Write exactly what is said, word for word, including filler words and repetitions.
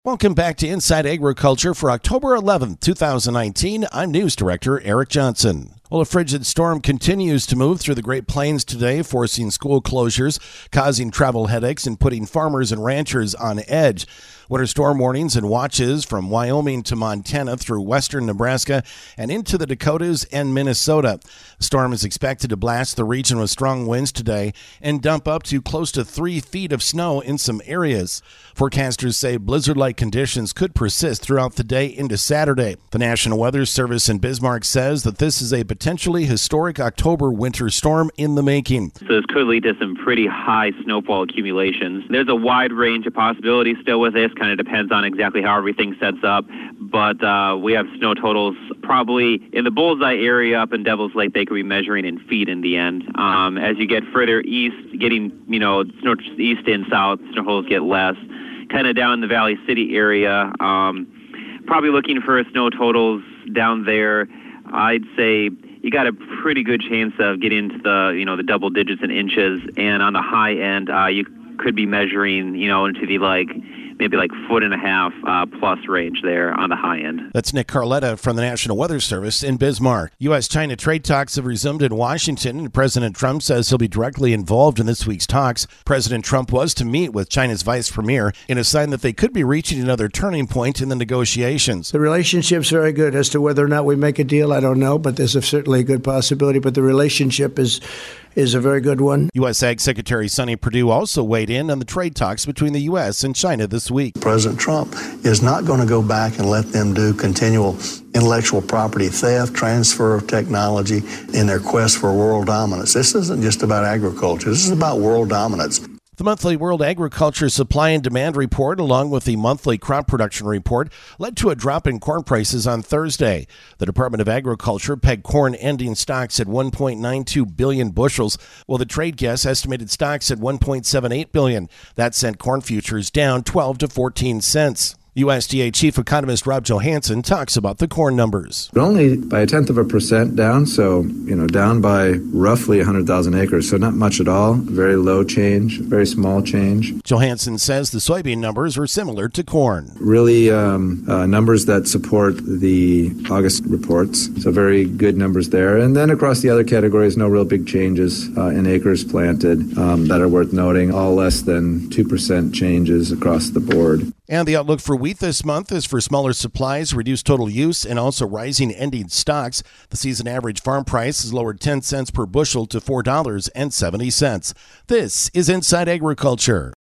Welcome back to Inside Agriculture for October eleventh, twenty nineteen. I'm News Director Eric Johnson. Well, a frigid storm continues to move through the Great Plains today, forcing school closures, causing travel headaches, and putting farmers and ranchers on edge. Winter storm warnings and watches from Wyoming to Montana through western Nebraska and into the Dakotas and Minnesota. The storm is expected to blast the region with strong winds today and dump up to close to three feet of snow in some areas. Forecasters say blizzard-like conditions could persist throughout the day into Saturday. The National Weather Service in Bismarck says that this is a potentially historic October winter storm in the making. So this could lead to some pretty high snowfall accumulations. There's a wide range of possibilities still with this. Kind of depends on exactly how everything sets up. But uh, we have snow totals probably in the Bullseye area up in Devil's Lake. They could be measuring in feet in the end. Um, as you get further east, getting, you know, snow east and south, snow totals get less. Kind of down in the Valley City area, um, probably looking for snow totals down there. I'd say you got a pretty good chance of getting into the, you know, the double digits in inches. And on the high end, uh, you could be measuring, you know, into the like maybe like foot and a half uh, plus range there on the high end. That's Nick Carletta from the National Weather Service in Bismarck. U S China trade talks have resumed in Washington, and President Trump says he'll be directly involved in this week's talks. President Trump was to meet with China's vice premier in a sign that they could be reaching another turning point in the negotiations. The relationship's very good. As to whether or not we make a deal, I don't know, but there's a, certainly a good possibility. But the relationship is is a very good one. U S Ag Secretary Sonny Perdue also weighed in on the trade talks between the U S and China this week. President Trump is not going to go back and let them do continual intellectual property theft, transfer of technology in their quest for world dominance. This isn't just about agriculture. This is about world dominance. The monthly World Agriculture Supply and Demand Report, along with the monthly crop production report, led to a drop in corn prices on Thursday. The Department of Agriculture pegged corn ending stocks at one point nine two billion bushels, while the trade guess estimated stocks at one point seven eight billion. That sent corn futures down twelve to fourteen cents. U S D A Chief Economist Rob Johansson talks about the corn numbers. But only by a tenth of a percent down, so, you know, down by roughly one hundred thousand acres, so not much at all. Very low change, very small change. Johansson says the soybean numbers are similar to corn. Really um, uh, numbers that support the August reports, so very good numbers there. And then across the other categories, no real big changes uh, in acres planted um, that are worth noting, all less than two percent changes across the board. And the outlook for wheat this month is for smaller supplies, reduced total use, and also rising ending stocks. The season average farm price is lowered ten cents per bushel to four dollars and seventy cents. This is Inside Agriculture.